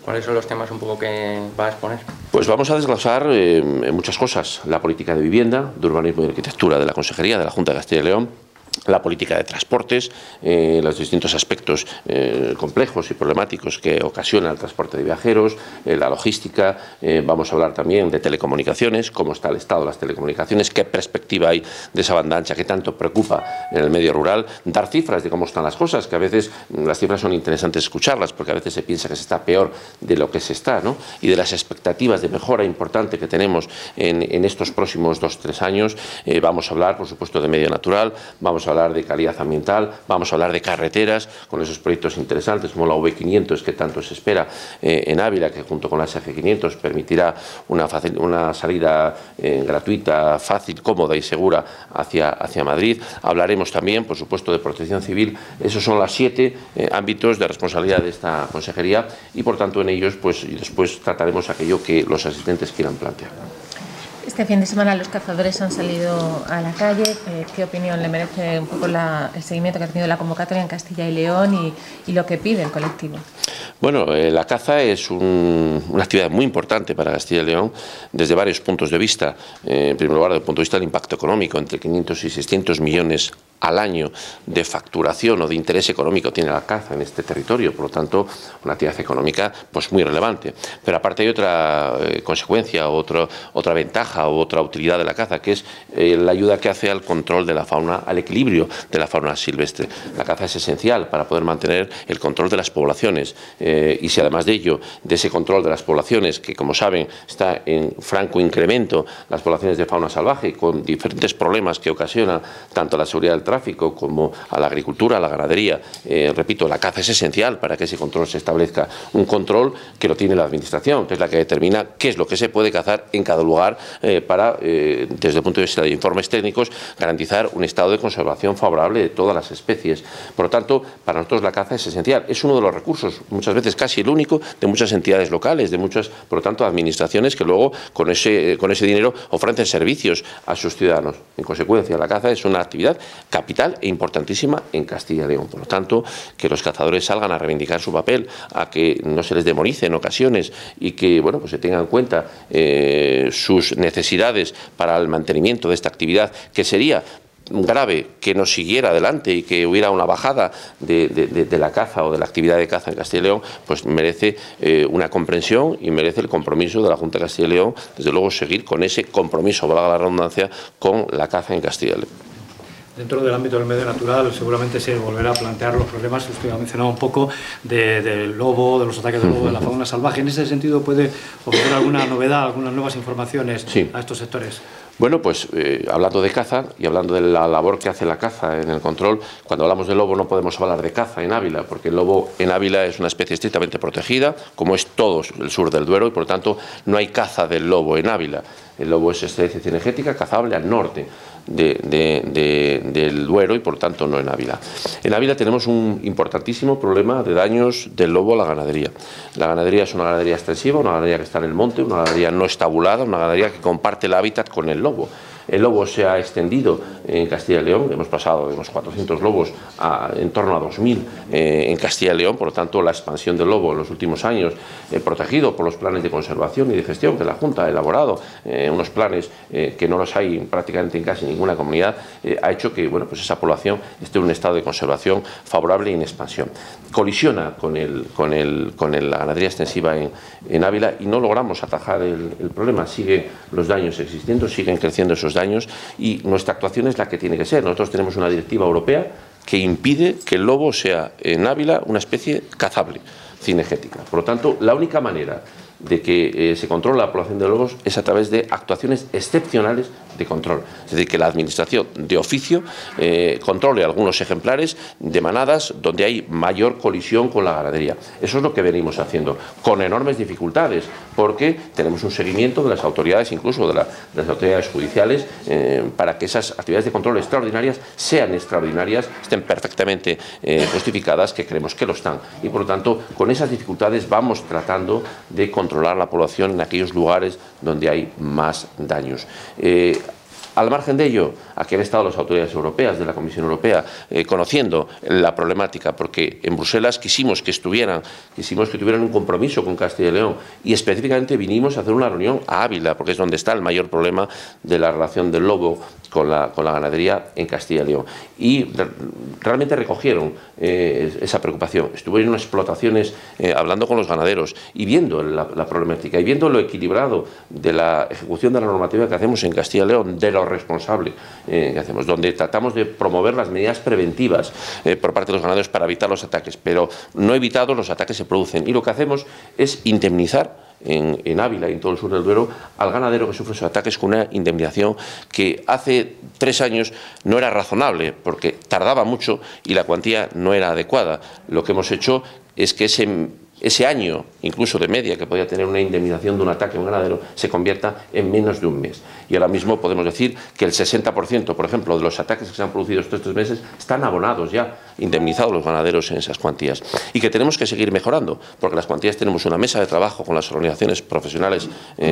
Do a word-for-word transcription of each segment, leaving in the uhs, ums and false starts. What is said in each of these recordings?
¿Cuáles son los temas un poco que va a exponer? Pues vamos a desglosar eh, muchas cosas. La política de vivienda, de urbanismo y arquitectura de la Consejería de la Junta de Castilla y León, la política de transportes, eh, los distintos aspectos eh, complejos y problemáticos que ocasiona el transporte de viajeros, eh, la logística, eh, vamos a hablar también de telecomunicaciones, cómo está el estado de las telecomunicaciones, qué perspectiva hay de esa banda ancha que tanto preocupa en el medio rural, dar cifras de cómo están las cosas, que a veces las cifras son interesantes escucharlas, porque a veces se piensa que se está peor de lo que se está, ¿no? Y de las expectativas de mejora importante que tenemos en, en estos próximos dos o tres años. Eh, vamos a hablar, por supuesto, de medio natural, vamos a hablar de calidad ambiental, vamos a hablar de carreteras, con esos proyectos interesantes como la U V quinientos que tanto se espera eh, en Ávila, que junto con la S F quinientos permitirá una, facil, una salida eh, gratuita, fácil, cómoda y segura hacia, hacia Madrid. Hablaremos también, por supuesto, de protección civil. Esos son los siete eh, ámbitos de responsabilidad de esta consejería y, por tanto, en ellos pues, y después trataremos aquello que los asistentes quieran plantear. Este fin de semana los cazadores han salido a la calle. Eh, ¿Qué opinión le merece un poco la, el seguimiento que ha tenido la convocatoria en Castilla y León y, y lo que pide el colectivo? Bueno, eh, la caza es un, una actividad muy importante para Castilla y León desde varios puntos de vista. Eh, en primer lugar, desde el punto de vista del impacto económico, entre quinientos y seiscientos millones al año de facturación o de interés económico tiene la caza en este territorio, por lo tanto, una actividad económica pues muy relevante. Pero aparte hay otra eh, consecuencia, otra, otra ventaja o otra utilidad de la caza, que es eh, la ayuda que hace al control de la fauna, al equilibrio de la fauna silvestre. La caza es esencial para poder mantener el control de las poblaciones eh, y si además de ello, de ese control de las poblaciones, que como saben está en franco incremento las poblaciones de fauna salvaje con diferentes problemas que ocasionan tanto la seguridad del tráfico tráfico como a la agricultura, a la ganadería. Eh, repito, la caza es esencial para que ese control se establezca. Un control que lo tiene la Administración, que es la que determina qué es lo que se puede cazar en cada lugar eh, para, eh, desde el punto de vista de informes técnicos, garantizar un estado de conservación favorable de todas las especies. Por lo tanto, para nosotros la caza es esencial. Es uno de los recursos, muchas veces casi el único, de muchas entidades locales, de muchas, por lo tanto, administraciones que luego con ese, con ese dinero ofrecen servicios a sus ciudadanos. En consecuencia, la caza es una actividad capital e importantísima en Castilla y León. Por lo tanto, que los cazadores salgan a reivindicar su papel, a que no se les demonice en ocasiones y que bueno, pues se tengan en cuenta eh, sus necesidades para el mantenimiento de esta actividad, que sería grave que no siguiera adelante y que hubiera una bajada de, de, de, de la caza o de la actividad de caza en Castilla y León, pues merece eh, una comprensión y merece el compromiso de la Junta de Castilla y León, desde luego seguir con ese compromiso, valga la redundancia, con la caza en Castilla y León. Dentro del ámbito del medio natural seguramente se volverá a plantear los problemas que usted ha mencionado un poco de, del lobo, de los ataques del lobo, de la fauna salvaje. En ese sentido, ¿puede ofrecer alguna novedad, algunas nuevas informaciones sí. a estos sectores? Bueno, pues eh, hablando de caza y hablando de la labor que hace la caza en el control, cuando hablamos de lobo no podemos hablar de caza en Ávila, porque el lobo en Ávila es una especie estrictamente protegida, como es todo el sur del Duero, y por lo tanto no hay caza del lobo en Ávila. El lobo es especie cinegética cazable al norte de, de, de, del Duero y por lo tanto no en Ávila. En Ávila tenemos un importantísimo problema de daños del lobo a la ganadería. La ganadería es una ganadería extensiva, una ganadería que está en el monte, una ganadería no estabulada, una ganadería que comparte el hábitat con el lobo. El lobo se ha extendido en Castilla y León, hemos pasado de unos cuatrocientos lobos a en torno a dos mil eh, en Castilla y León, por lo tanto la expansión del lobo en los últimos años, eh, protegido por los planes de conservación y de gestión que la Junta ha elaborado, eh, unos planes eh, que no los hay prácticamente en casi ninguna comunidad, eh, ha hecho que bueno, pues esa población esté en un estado de conservación favorable y en expansión. Colisiona con, el, con, el, con el, la ganadería extensiva en, en Ávila y no logramos atajar el, el problema, siguen los daños existiendo, siguen creciendo esos daños y nuestra actuación es la que tiene que ser. Nosotros tenemos una directiva europea que impide que el lobo sea en Ávila una especie cazable, cinegética. Por lo tanto, la única manera de que eh, se controle la población de lobos es a través de actuaciones excepcionales de control. Es decir, que la Administración de oficio eh, controle algunos ejemplares de manadas donde hay mayor colisión con la ganadería. Eso es lo que venimos haciendo, con enormes dificultades, porque tenemos un seguimiento de las autoridades, incluso de, la, de las autoridades judiciales, eh, para que esas actividades de control extraordinarias sean extraordinarias, estén perfectamente eh, justificadas, que creemos que lo están. Y por lo tanto, con esas dificultades vamos tratando de controlar la población en aquellos lugares donde hay más daños. Eh, Al margen de ello, aquí han estado las autoridades europeas, de la Comisión Europea, eh, conociendo la problemática, porque en Bruselas quisimos que estuvieran, quisimos que tuvieran un compromiso con Castilla y León, y específicamente vinimos a hacer una reunión a Ávila, porque es donde está el mayor problema de la relación del lobo con la, con la ganadería en Castilla y León. Y re, realmente recogieron eh, esa preocupación. Estuvieron en explotaciones eh, hablando con los ganaderos y viendo la, la problemática y viendo lo equilibrado de la ejecución de la normativa que hacemos en Castilla y León, de lo responsable eh, que hacemos, donde tratamos de promover las medidas preventivas eh, por parte de los ganaderos para evitar los ataques, pero no evitados los ataques se producen. Y lo que hacemos es indemnizar En, en Ávila y en todo el sur del Duero al ganadero que sufre esos ataques con una indemnización que hace tres años no era razonable porque tardaba mucho y la cuantía no era adecuada. Lo que hemos hecho es que ese, ese año, incluso de media, que podía tener una indemnización de un ataque a un ganadero, se convierta en menos de un mes. Y ahora mismo podemos decir que el sesenta por ciento, por ejemplo, de los ataques que se han producido estos tres meses están abonados ya, indemnizados los ganaderos en esas cuantías. Y que tenemos que seguir mejorando, porque las cuantías tenemos una mesa de trabajo con las organizaciones profesionales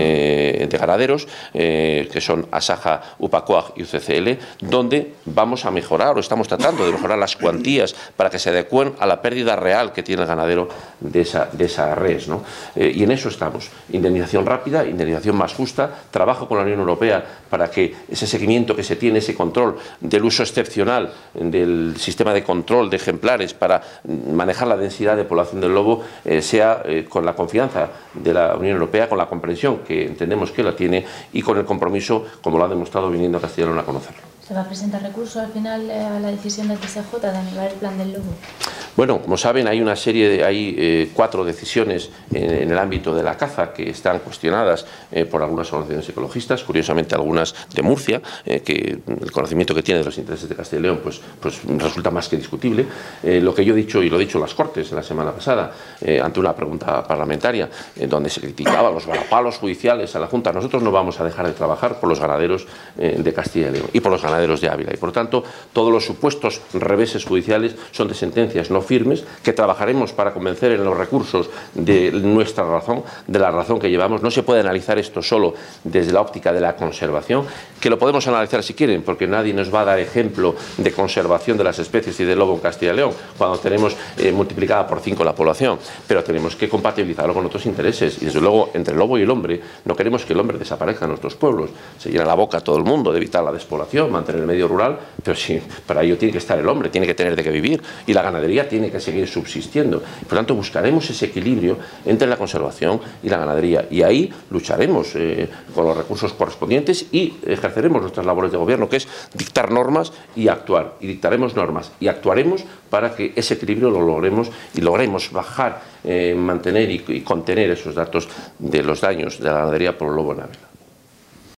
eh, de ganaderos, eh, que son ASAJA, UPACOAG y U C C L, donde vamos a mejorar, o estamos tratando de mejorar las cuantías para que se adecúen a la pérdida real que tiene el ganadero de esa, de esa res, ¿no? Eh, y en eso estamos. Indemnización rápida, indemnización más justa, trabajo con la Unión Europea para que ese seguimiento que se tiene, ese control del uso excepcional del sistema de control de ejemplares para manejar la densidad de población del lobo eh, sea eh, con la confianza de la Unión Europea, con la comprensión que entendemos que la tiene y con el compromiso, como lo ha demostrado viniendo a Castilla y León a conocerlo. ¿Se va a presentar recurso al final eh, a la decisión del T S J de anular el plan del lobo? Bueno, como saben, hay una serie de, hay eh, cuatro decisiones en, en el ámbito de la caza que están cuestionadas eh, por algunas organizaciones ecologistas, curiosamente algunas de Murcia, eh, que el conocimiento que tiene de los intereses de Castilla y León pues, pues resulta más que discutible. Eh, lo que yo he dicho, y lo he dicho en las Cortes la semana pasada, eh, ante una pregunta parlamentaria, eh, donde se criticaba los varapalos judiciales a la Junta, nosotros no vamos a dejar de trabajar por los ganaderos eh, de Castilla y León y por los ganaderos de Ávila. Y por tanto, todos los supuestos reveses judiciales son de sentencias no firmes, que trabajaremos para convencer en los recursos de nuestra razón, de la razón que llevamos. No se puede analizar esto solo desde la óptica de la conservación, que lo podemos analizar si quieren, porque nadie nos va a dar ejemplo de conservación de las especies y del lobo en Castilla y León, cuando tenemos eh, multiplicada por cinco la población, pero tenemos que compatibilizarlo con otros intereses, y desde luego entre el lobo y el hombre, no queremos que el hombre desaparezca en nuestros pueblos. Se llena la boca a todo el mundo de evitar la despoblación, mantener el medio rural, pero sí, para ello tiene que estar el hombre, tiene que tener de qué vivir, y la ganadería tiene que seguir subsistiendo. Por tanto, buscaremos ese equilibrio entre la conservación y la ganadería, y ahí lucharemos eh, con los recursos correspondientes y ejerceremos nuestras labores de gobierno, que es dictar normas y actuar, y dictaremos normas y actuaremos para que ese equilibrio lo logremos y logremos bajar, eh, mantener y, y contener esos datos de los daños de la ganadería por el lobo en Ávila.